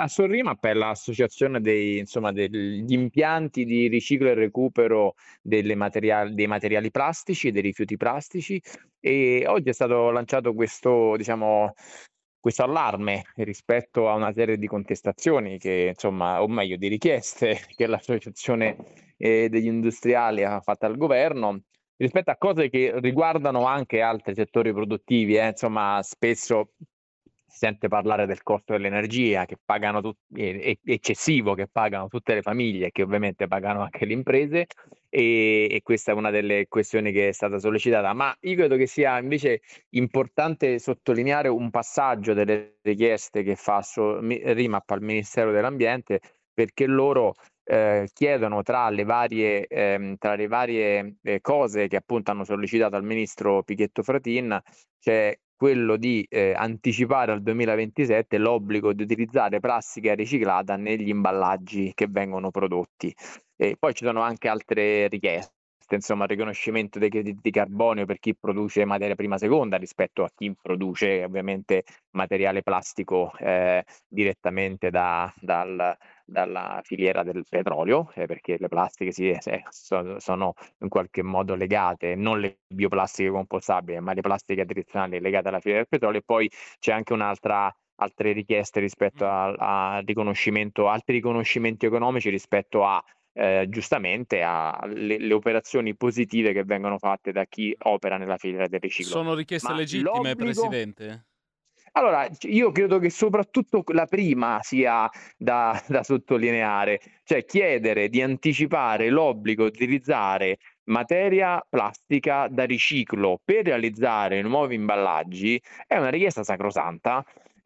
A Sorrimap è l'associazione degli impianti di riciclo e recupero dei materiali plastici e dei rifiuti plastici, e oggi è stato lanciato questo allarme rispetto a una serie di contestazioni che, insomma, o meglio, di richieste che l'associazione degli industriali ha fatto al governo rispetto a cose che riguardano anche altri settori produttivi, insomma, spesso si sente parlare del costo dell'energia che pagano eccessivo, che pagano tutte le famiglie e che ovviamente pagano anche le imprese, e questa è una delle questioni che è stata sollecitata. Ma io credo che sia invece importante sottolineare un passaggio delle richieste che fa Rimap al Ministero dell'Ambiente, perché loro chiedono tra le varie cose che appunto hanno sollecitato al ministro Pichetto Fratin, c'è quello di anticipare al 2027 l'obbligo di utilizzare plastica riciclata negli imballaggi che vengono prodotti. E poi ci sono anche altre richieste, insomma, il riconoscimento dei crediti di carbonio per chi produce materia prima seconda rispetto a chi produce ovviamente materiale plastico direttamente dalla filiera del petrolio, perché le plastiche sono in qualche modo legate, non le bioplastiche compostabili, ma le plastiche tradizionali legate alla filiera del petrolio. E poi c'è anche altre richieste rispetto Mh. a riconoscimento, altri riconoscimenti economici rispetto a giustamente le operazioni positive che vengono fatte da chi opera nella filiera del riciclo. Sono richieste Ma legittime, l'obbligo Presidente? allora, io credo che soprattutto la prima sia da sottolineare, cioè chiedere di anticipare l'obbligo di utilizzare materia plastica da riciclo per realizzare nuovi imballaggi è una richiesta sacrosanta,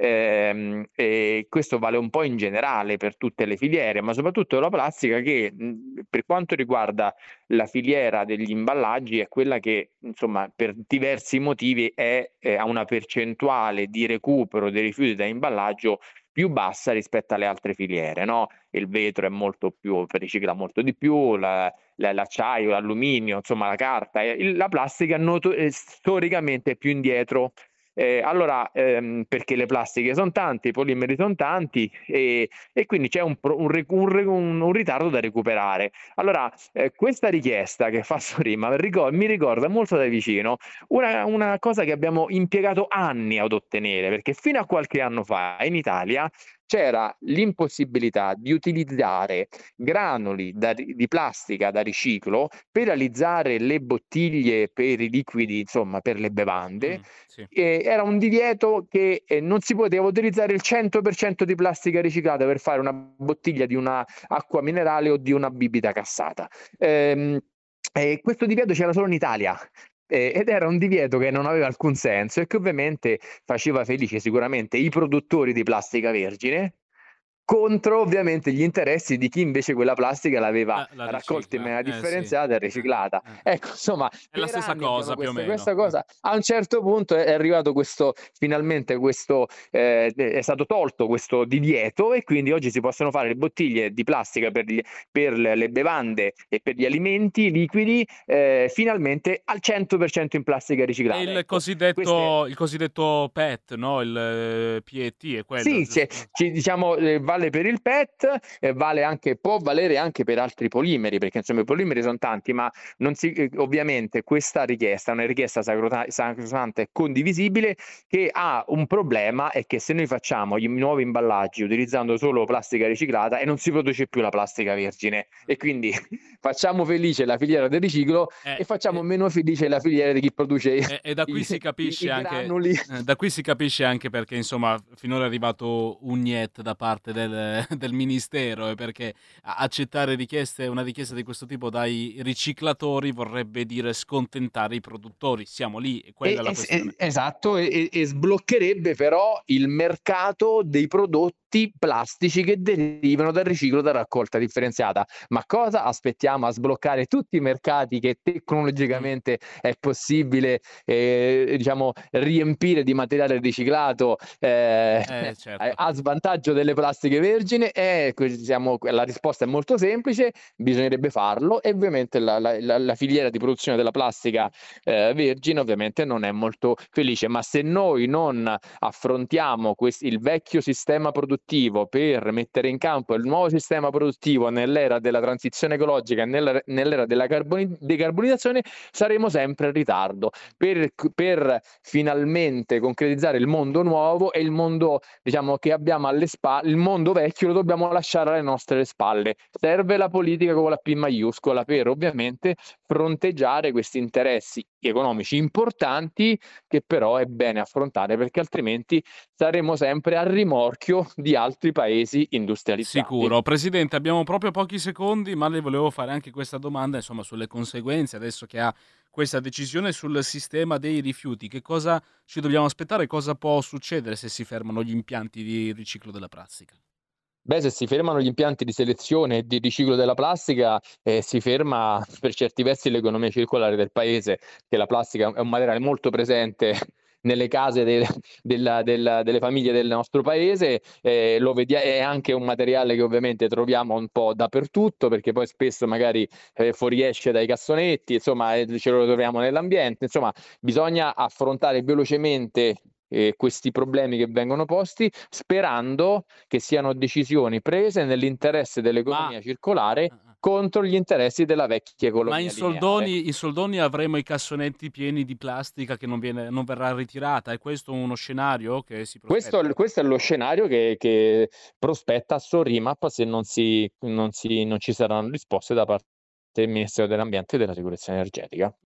e questo vale un po' in generale per tutte le filiere, ma soprattutto la plastica che, per quanto riguarda la filiera degli imballaggi è quella che, insomma, per diversi motivi ha una percentuale di recupero dei rifiuti da imballaggio più bassa rispetto alle altre filiere, no, il vetro è molto più ricicla molto di più, l'acciaio, l'alluminio, insomma la carta, la plastica storicamente è più indietro. Perché le plastiche son tante, i polimeri son tanti, e quindi c'è un ritardo da recuperare. Allora, questa richiesta che fa Sorima mi ricorda molto da vicino una cosa che abbiamo impiegato anni ad ottenere, perché fino a qualche anno fa in Italia c'era l'impossibilità di utilizzare granuli di plastica da riciclo per realizzare le bottiglie per i liquidi, insomma per le bevande. Sì. Era un divieto che, non si poteva utilizzare il 100% di plastica riciclata per fare una bottiglia di una acqua minerale o di una bibita gassata. Ehm, questo divieto c'era solo in Italia, ed era un divieto che non aveva alcun senso e che ovviamente faceva felice sicuramente i produttori di plastica vergine, contro ovviamente gli interessi di chi invece quella plastica l'aveva La raccolta in ricicla, maniera sì. differenziata e riciclata. Ecco, insomma, È la per stessa anni abbiamo cosa più o questa meno. cosa. A un certo punto è arrivato finalmente è stato tolto questo divieto, e quindi oggi si possono fare le bottiglie di plastica per le bevande e per gli alimenti liquidi, finalmente al 100% in plastica È riciclata. Ecco, queste il cosiddetto PET, no, il PET è quello, sì, giusto? diciamo, vale per il PET, può valere anche per altri polimeri, perché insomma i polimeri son tanti, ma non si ovviamente questa richiesta è una richiesta sacrosanta e condivisibile, che ha un problema: è che se noi facciamo i nuovi imballaggi utilizzando solo plastica riciclata e non si produce più la plastica vergine, e quindi facciamo felice la filiera del riciclo Eh, e facciamo e meno felice la filiera di chi produce e da qui i si capisce i anche granuli. perché insomma finora è arrivato un niet da parte del del ministero, e perché accettare una richiesta di questo tipo dai riciclatori vorrebbe dire scontentare i produttori. Siamo lì, e quella è la questione. Esatto, sbloccherebbe però il mercato dei prodotti plastici che derivano dal riciclo da raccolta differenziata. Ma cosa aspettiamo a sbloccare tutti i mercati che Mh. tecnologicamente è possibile, diciamo, riempire di materiale riciclato, Certo. a svantaggio delle plastiche vergini? La risposta è molto semplice: bisognerebbe farlo, e ovviamente la filiera di produzione della plastica vergine ovviamente non è molto felice. Ma se noi non affrontiamo il vecchio sistema produttivo produttivo per mettere in campo il nuovo sistema produttivo nell'era della transizione ecologica e nell'era della decarbonizzazione, saremo sempre in ritardo. Per finalmente concretizzare il mondo nuovo e il mondo, diciamo, che abbiamo alle spalle, il mondo vecchio lo dobbiamo lasciare alle nostre spalle. Serve la politica con la P maiuscola per ovviamente fronteggiare questi interessi economici importanti che però è bene affrontare, perché altrimenti saremo sempre a rimorchio di altri paesi industrializzati. Sicuro. Presidente, abbiamo proprio pochi secondi, ma le volevo fare anche questa domanda, insomma, sulle conseguenze adesso che ha questa decisione sul sistema dei rifiuti. Che cosa ci dobbiamo aspettare? Cosa può succedere se si fermano gli impianti di riciclo della plastica? Beh, se si fermano gli impianti di selezione e di riciclo della plastica, si ferma per certi versi l'economia circolare del paese, che la plastica è un materiale molto presente nelle case delle famiglie del nostro paese, è anche un materiale che ovviamente troviamo un po' dappertutto, perché poi spesso magari, fuoriesce dai cassonetti, insomma, ce lo troviamo nell'ambiente. Insomma, bisogna affrontare velocemente, questi problemi che vengono posti, sperando che siano decisioni prese nell'interesse Ma dell'economia circolare ah-ah. contro gli interessi della vecchia Ma economia lineare. in soldoni avremo i cassonetti pieni di plastica che non verrà ritirata? È questo uno scenario che si prospetta? Questo è lo scenario che prospetta Sorimap se non ci saranno risposte da parte del Ministero dell'Ambiente e della Sicurezza Energetica.